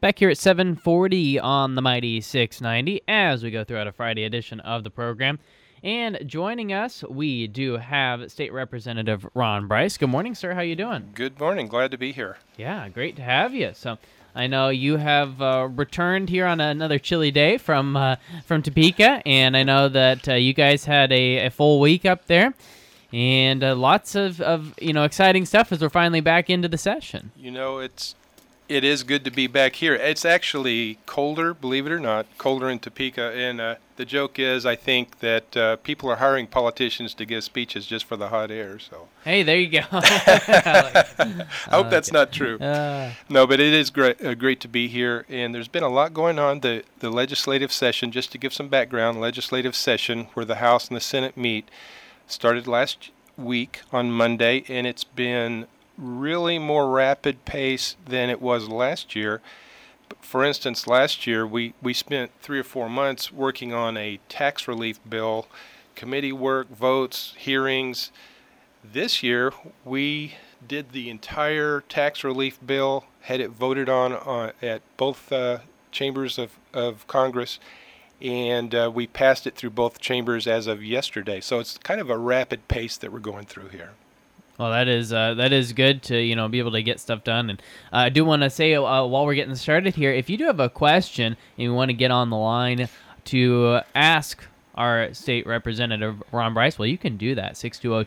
back here at 7:40 on the Mighty 690 as we go throughout a Friday edition of the program. And joining us, we do have State Representative Ron Bryce. Good morning, sir. How you doing? Good morning. Glad to be here. Yeah, great to have you. So I know you have returned here on another chilly day from Topeka, and I know that you guys had a full week up there. And lots of exciting stuff as we're finally back into the session. It is good to be back here. It's actually colder, believe it or not, colder in Topeka. And the joke is, I think that people are hiring politicians to give speeches just for the hot air. So hey, there you go. I hope that's not true. No, but it is great to be here. And there's been a lot going on. The legislative session, just to give some background, legislative session where the House and the Senate meet started last week on Monday, and it's been really more rapid pace than it was last year. For instance, last year we spent 3 or 4 months working on a tax relief bill, committee work, votes, hearings. This year we did the entire tax relief bill, had it voted on at both chambers of Congress, and we passed it through both chambers as of yesterday. So it's kind of a rapid pace that we're going through here. Well, that is good to be able to get stuff done. And I do want to say while we're getting started here, if you do have a question and you want to get on the line to ask our state representative Ron Bryce, well, you can do that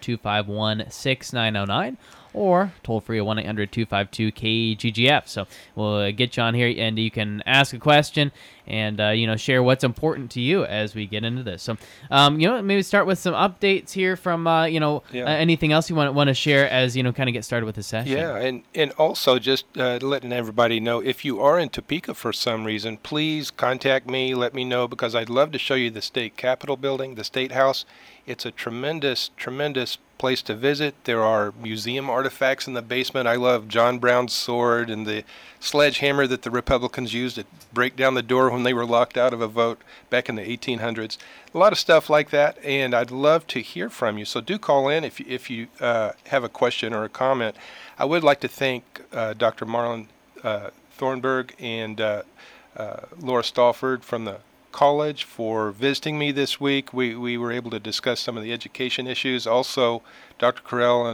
620-251-6909 or toll free at 1-800-252-KGGF. So we'll get you on here and you can ask a question and share what's important to you as we get into this. So maybe start with some updates here from anything else you want to share as kind of get started with the session. Yeah, and also just letting everybody know, if you are in Topeka for some reason, please contact me, let me know, because I'd love to show you the state capitol building, the State House. It's a tremendous place to visit. There are museum artifacts in the basement. I love John Brown's sword and the sledgehammer that the Republicans used to break down the door when they were locked out of a vote back in the 1800s. A lot of stuff like that, and I'd love to hear from you. So do call in if you have a question or a comment. I would like to thank Dr. Marlon Thornburg and Laura Stallford from the college for visiting me this week. We were able to discuss some of the education issues. Also, Dr. Carell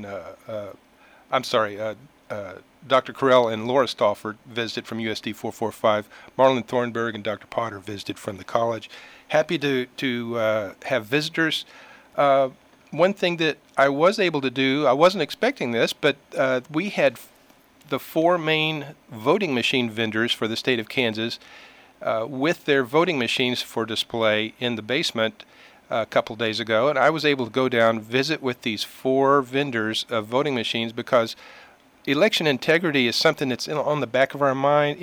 Dr. Carell and Laura Stallford visited from USD 445. Marlon Thornburg and Dr. Potter visited from the college. Happy to have visitors. One thing that I was able to do, I wasn't expecting this, but we had the 4 main voting machine vendors for the state of Kansas with their voting machines for display in the basement a couple days ago, and I was able to go down, visit with these 4 vendors of voting machines, because election integrity is something that's in the back of our minds,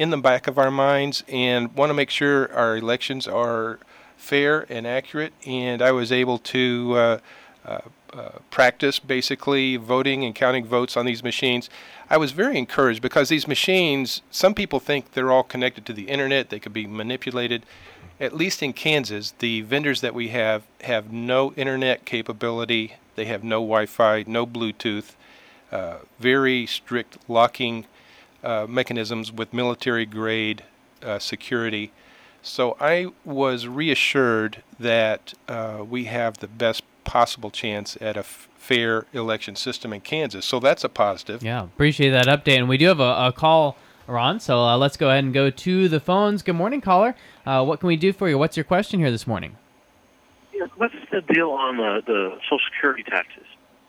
and want to make sure our elections are fair and accurate. And I was able to practice basically voting and counting votes on these machines. I was very encouraged because these machines, some people think they're all connected to the internet, they could be manipulated. At least in Kansas, the vendors that we have no internet capability, they have no Wi-Fi, no Bluetooth, very strict locking mechanisms with military-grade security. So I was reassured that we have the best possible chance at a fair election system in Kansas. So that's a positive. Yeah, appreciate that update. And we do have a call, Ron, so let's go ahead and go to the phones. Good morning, caller. What can we do for you? What's your question here this morning? Yeah, what's the deal on the Social Security taxes?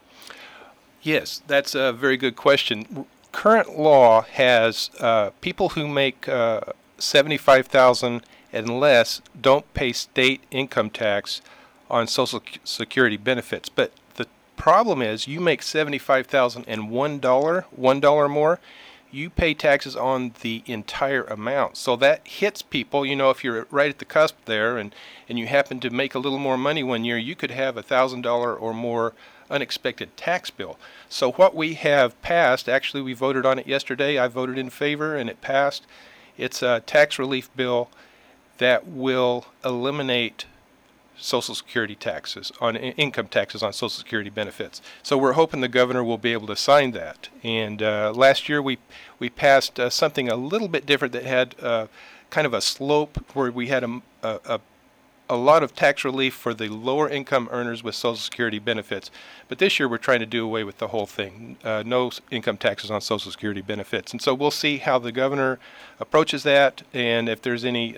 Yes, that's a very good question. Current law has people who make $75,000 and less don't pay state income tax on Social Security benefits. But the problem is, you make $75,000 and $1 more, you pay taxes on the entire amount. So that hits people. If you're right at the cusp there and you happen to make a little more money one year, you could have $1,000 or more unexpected tax bill. So what we have passed, actually we voted on it yesterday, I voted in favor and it passed. It's a tax relief bill that will eliminate Social Security taxes, on income taxes on Social Security benefits. So we're hoping the governor will be able to sign that. And last year we passed something a little bit different that had kind of a slope where we had a lot of tax relief for the lower income earners with Social Security benefits. But this year we're trying to do away with the whole thing. No income taxes on Social Security benefits. And so we'll see how the governor approaches that, and if there's any,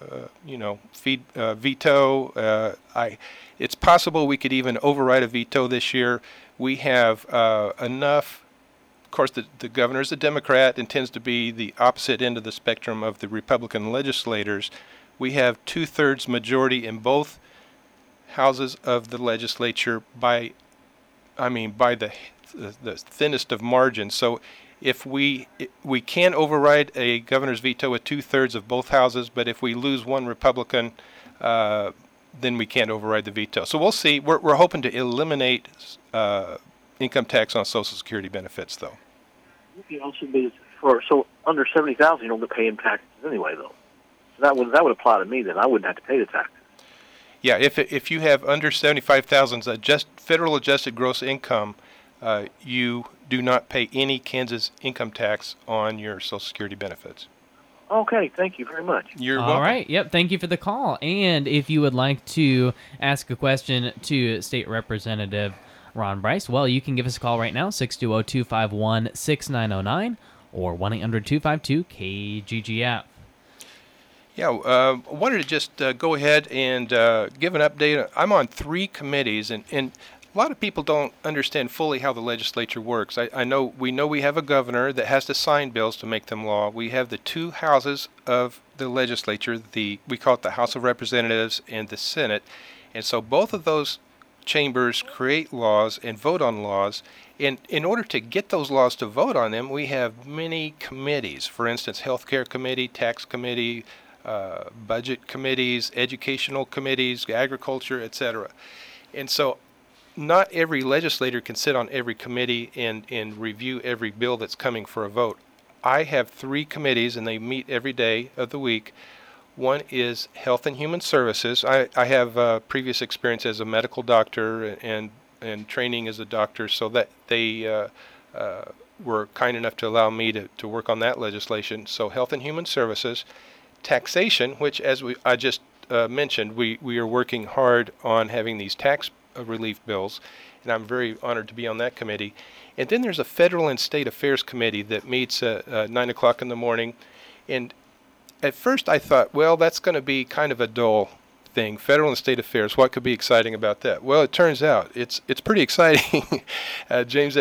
veto. It's possible we could even override a veto this year. We have enough. Of course, the governor is a Democrat and tends to be the opposite end of the spectrum of the Republican legislators. We have 2/3 majority in both houses of the legislature by the thinnest of margins. So if we can override a governor's veto with 2/3 of both houses, but if we lose one Republican, then we can't override the veto. So we'll see. We're hoping to eliminate income tax on Social Security benefits, though. You also be so under 70,000, you don't get paying taxes anyway, though. So that would apply to me. Then I wouldn't have to pay the taxes. Yeah, if you have under 75,000 federal adjusted gross income, you do not pay any Kansas income tax on your Social Security benefits. Okay, thank you very much. You're welcome. All right. Yep. Thank you for the call. And if you would like to ask a question to State Representative Ron Bryce, well, you can give us a call right now, 620-251-6909 or 1-800-252-KGGF. Yeah, I wanted to just go ahead and give an update. I'm on 3 committees, and a lot of people don't understand fully how the legislature works. We know we have a governor that has to sign bills to make them law. We have the 2 houses of the legislature, we call it the House of Representatives and the Senate, and so both of those chambers create laws and vote on laws. And in order to get those laws to vote on them, we have many committees. For instance, Healthcare Committee, Tax Committee, budget committees, educational committees, agriculture, etc. And so not every legislator can sit on every committee and review every bill that's coming for a vote. I have 3 committees, and they meet every day of the week. One is Health and Human Services. I have previous experience as a medical doctor and training as a doctor, so that they were kind enough to allow me to work on that legislation. So Health and Human Services. Taxation, which, as I just mentioned, we are working hard on having these tax relief bills, and I'm very honored to be on that committee. And then there's a Federal and State Affairs Committee that meets at 9 o'clock in the morning. And at first I thought, well, that's going to be kind of a dull thing. Federal and State Affairs, what could be exciting about that? Well, it turns out it's pretty exciting. James,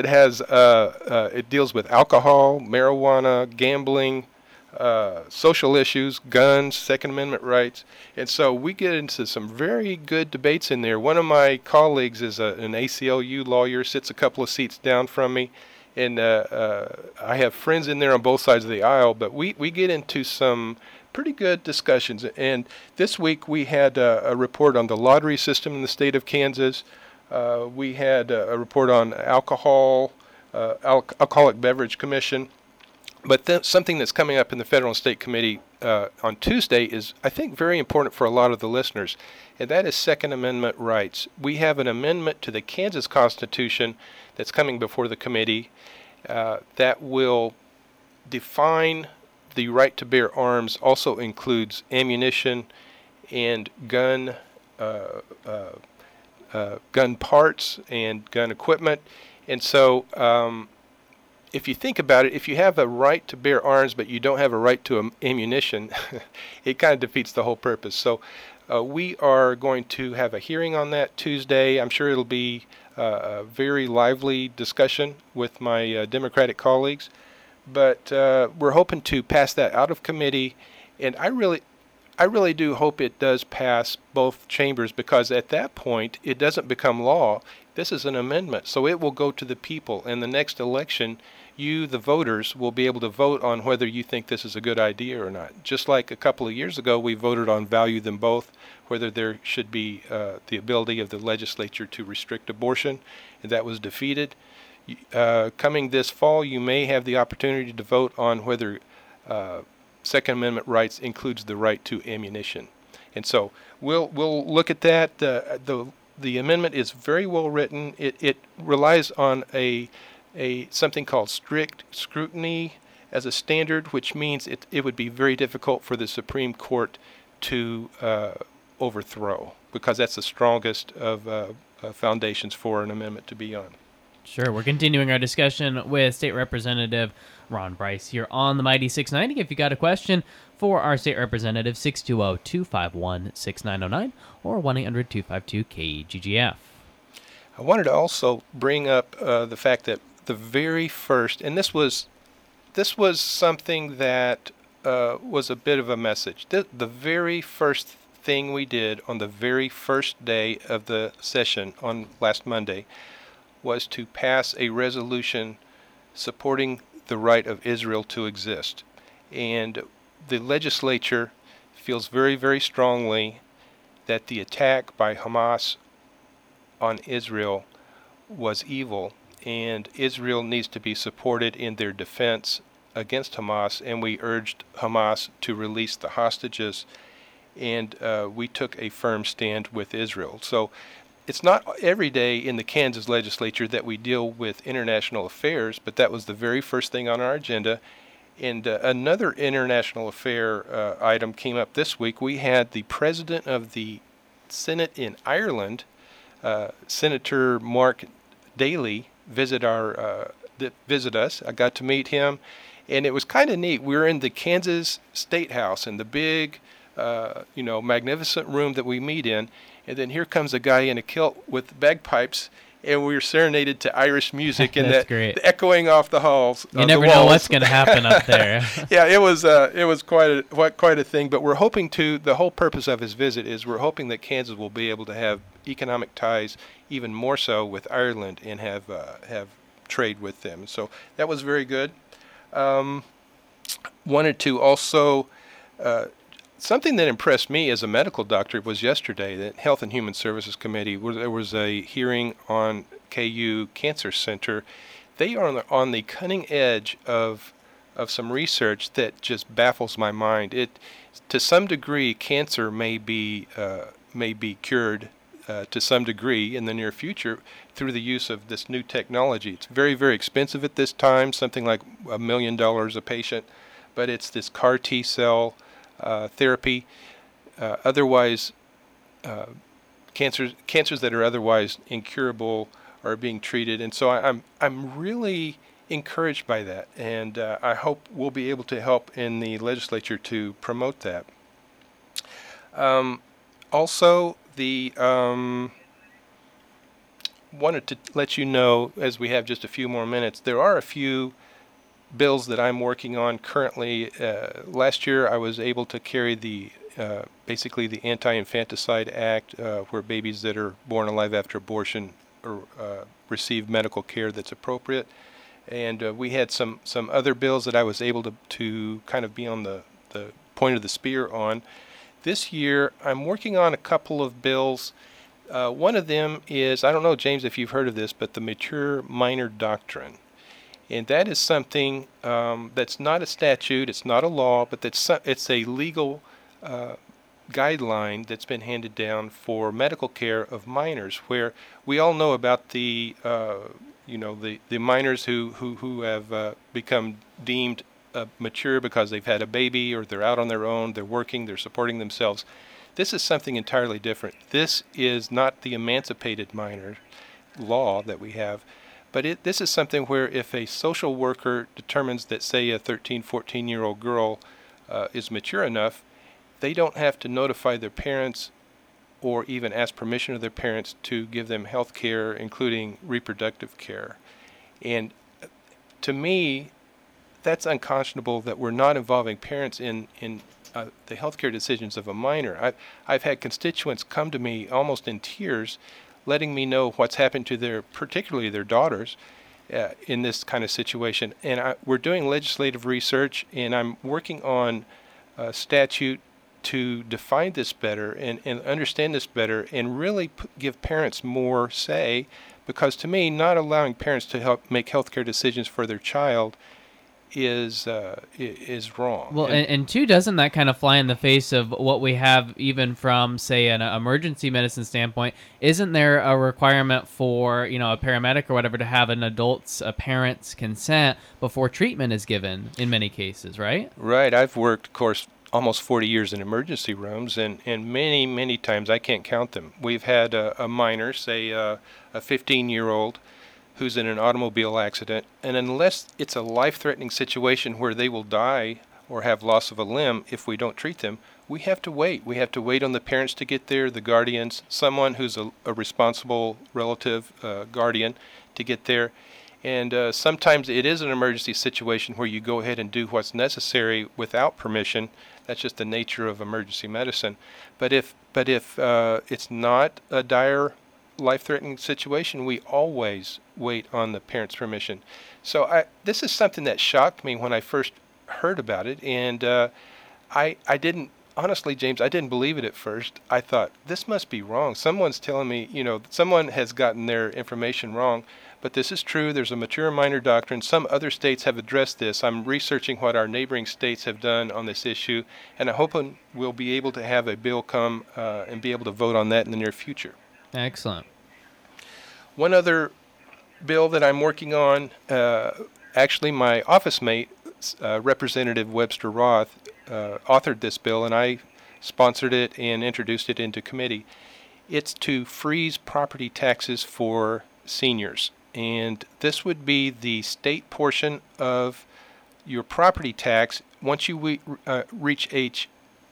it deals with alcohol, marijuana, gambling, social issues, guns, Second Amendment rights, and so we get into some very good debates in there. One of my colleagues is an ACLU lawyer, sits a couple of seats down from me, and I have friends in there on both sides of the aisle, but we get into some pretty good discussions. And this week we had a report on the lottery system in the state of Kansas. We had a report on Alcoholic Beverage Commission. But something that's coming up in the Federal and State Committee on Tuesday is, I think, very important for a lot of the listeners, and that is Second Amendment rights. We have an amendment to the Kansas Constitution that's coming before the committee that will define the right to bear arms, also includes ammunition and gun parts and gun equipment. And so if you think about it, if you have a right to bear arms but you don't have a right to ammunition, it kind of defeats the whole purpose. So we are going to have a hearing on that Tuesday. I'm sure it'll be a very lively discussion with my Democratic colleagues. But we're hoping to pass that out of committee, and I really do hope it does pass both chambers, because at that point it doesn't become law. This is an amendment, so it will go to the people. In the next election, you, the voters, will be able to vote on whether you think this is a good idea or not. Just like a couple of years ago, we voted on value them both, whether there should be the ability of the legislature to restrict abortion, and that was defeated. Coming this fall, you may have the opportunity to vote on whether Second Amendment rights includes the right to ammunition. And so we'll look at that. The amendment is very well written. It relies on a something called strict scrutiny as a standard, which means it would be very difficult for the Supreme Court to overthrow, because that's the strongest of foundations for an amendment to be on. Sure. We're continuing our discussion with State Representative Ron Bryce here on the Mighty 690. If you got a question for our state representative, 620-251-6909 or 1-800-252-KGGF. I wanted to also bring up the fact that the very first, and this was something that was a bit of a message. The very first thing we did on the very first day of the session on last Monday was to pass a resolution supporting the right of Israel to exist. And the legislature feels very, very strongly that the attack by Hamas on Israel was evil, and Israel needs to be supported in their defense against Hamas, and we urged Hamas to release the hostages, and we took a firm stand with Israel. So it's not every day in the Kansas legislature that we deal with international affairs, but that was the very first thing on our agenda. And another international affair item came up this week. We had the president of the Senate in Ireland, Senator Mark Daly, visit us. I got to meet him, and it was kind of neat. We were in the Kansas State House in the big, magnificent room that we meet in. And then here comes a guy in a kilt with bagpipes, and we were serenaded to Irish music and that echoing off the halls. You never know what's going to happen up there. Yeah, it was quite a thing. But we're hoping to. The whole purpose of his visit is we're hoping that Kansas will be able to have economic ties, even more so with Ireland, and have trade with them. So that was very good. Wanted to also. Something that impressed me as a medical doctor was yesterday that Health and Human Services Committee, where there was a hearing on KU Cancer Center. They are on the cutting edge of some research that just baffles my mind. To some degree, cancer may be cured to some degree in the near future through the use of this new technology. It's very, very expensive at this time, something like $1 million a patient, but it's this CAR T cell therapy. Otherwise, cancers that are otherwise incurable are being treated, and so I'm really encouraged by that, and I hope we'll be able to help in the legislature to promote that. Also, wanted to let you know, as we have just a few more minutes, there are a few bills that I'm working on currently. Last year I was able to carry basically the Anti-Infanticide Act, where babies that are born alive after abortion receive medical care that's appropriate. And we had some other bills that I was able to kind of be on the point of the spear on. This year I'm working on a couple of bills. One of them is, I don't know, James, if you've heard of this, but the Mature Minor Doctrine. And that is something that's not a statute, it's not a law, but it's a legal guideline that's been handed down for medical care of minors, where we all know about the minors who have become deemed mature because they've had a baby, or they're out on their own, they're working, they're supporting themselves. This is something entirely different. This is not the emancipated minor law that we have. But this is something where if a social worker determines that, say, a 13, 14-year-old girl is mature enough, they don't have to notify their parents or even ask permission of their parents to give them health care, including reproductive care. And to me, that's unconscionable that we're not involving parents in the healthcare decisions of a minor. I've had constituents come to me almost in tears, letting me know what's happened to particularly their daughters, in this kind of situation. And we're doing legislative research, and I'm working on a statute to define this better and understand this better, and really give parents more say, because to me, not allowing parents to help make healthcare decisions for their child is wrong. Well, and two, doesn't that kind of fly in the face of what we have even from, say, an emergency medicine standpoint? Isn't there a requirement for, a paramedic or whatever to have an adult's, a parent's consent before treatment is given in many cases, right? Right. I've worked, of course, almost 40 years in emergency rooms, and many, many times, I can't count them, we've had a minor, say a 15-year-old, who's in an automobile accident, and unless it's a life-threatening situation where they will die or have loss of a limb if we don't treat them, we have to wait. We have to wait on the parents to get there, the guardians, someone who's a responsible relative, guardian, to get there. And sometimes it is an emergency situation where you go ahead and do what's necessary without permission. That's just the nature of emergency medicine. But if it's not a dire life-threatening situation, we always wait on the parent's permission. So this is something that shocked me when I first heard about it, and I didn't, honestly, James, I didn't believe it at first. I thought, this must be wrong. Someone's telling me, someone has gotten their information wrong. But this is true. There's a mature minor doctrine. Some other states have addressed this. I'm researching what our neighboring states have done on this issue, and I'm hoping we'll be able to have a bill come and be able to vote on that in the near future. Excellent. One other bill that I'm working on, actually my office mate, Representative Webster Roth, authored this bill, and I sponsored it and introduced it into committee. It's to freeze property taxes for seniors. And this would be the state portion of your property tax. Once you reach age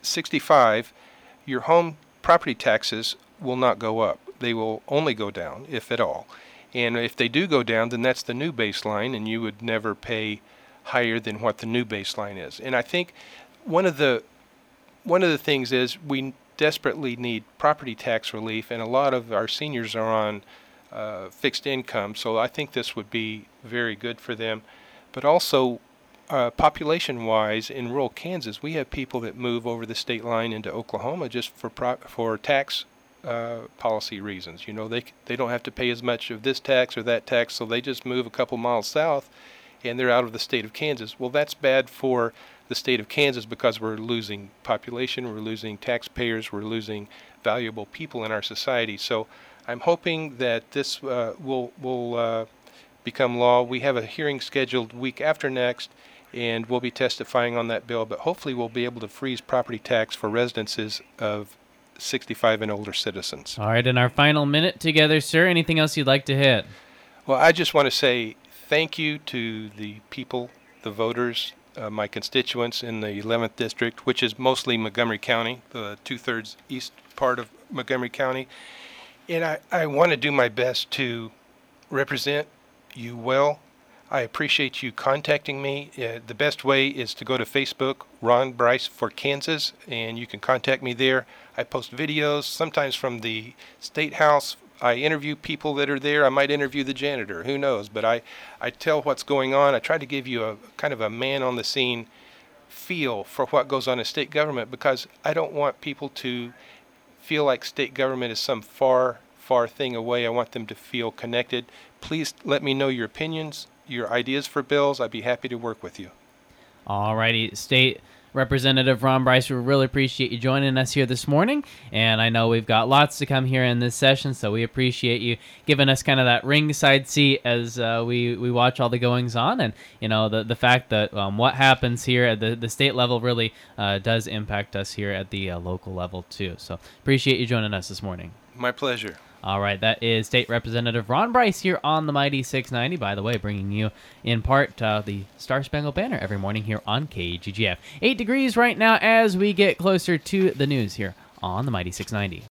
65, your home property taxes will not go up. They will only go down, if at all. And if they do go down, then that's the new baseline, and you would never pay higher than what the new baseline is. And I think one of the things is we desperately need property tax relief, and a lot of our seniors are on fixed income, so I think this would be very good for them. But also, population-wise, in rural Kansas, we have people that move over the state line into Oklahoma just for tax policy reasons. They don't have to pay as much of this tax or that tax, so they just move a couple miles south, and they're out of the state of Kansas. Well, that's bad for the state of Kansas because we're losing population, we're losing taxpayers, we're losing valuable people in our society. So I'm hoping that this will become law. We have a hearing scheduled week after next, and we'll be testifying on that bill. But hopefully we'll be able to freeze property tax for residences of 65 and older citizens. All right, in our final minute together, sir, anything else you'd like to hit? Well, I just want to say thank you to the people, the voters, my constituents in the 11th District, which is mostly Montgomery County, the two-thirds east part of Montgomery County. And I want to do my best to represent you well. I appreciate you contacting me. The best way is to go to Facebook, Ron Bryce for Kansas, and you can contact me there. I post videos, sometimes from the State House. I interview people that are there. I might interview the janitor, who knows? But I tell what's going on. I try to give you a kind of a man-on-the-scene feel for what goes on in state government, because I don't want people to feel like state government is some far, far thing away. I want them to feel connected. Please let me know your opinions, your ideas for bills. I'd be happy to work with you. All righty, State Representative Ron Bryce, we really appreciate you joining us here this morning, and I know we've got lots to come here in this session, so we appreciate you giving us kind of that ringside seat as we watch all the goings on, and the fact that what happens here at the state level really does impact us here at the local level too. So appreciate you joining us this morning. My pleasure. All right, that is State Representative Ron Bryce here on the Mighty 690. By the way, bringing you in part the Star Spangled Banner every morning here on KGGF. 8 degrees right now as we get closer to the news here on the Mighty 690.